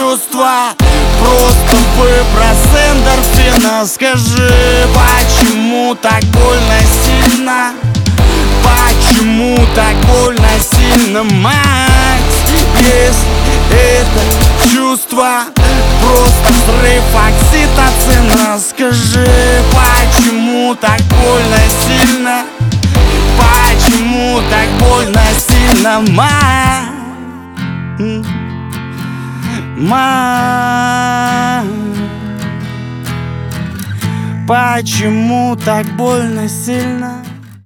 чувства. Просто выброс эндорфина. Скажи, почему так больно сильно? Почему так больно сильно, мать? Если это чувство просто взрыв окситоцина. Скажи, почему так больно сильно? Почему так больно сильно, мать? Почему так больно сильно?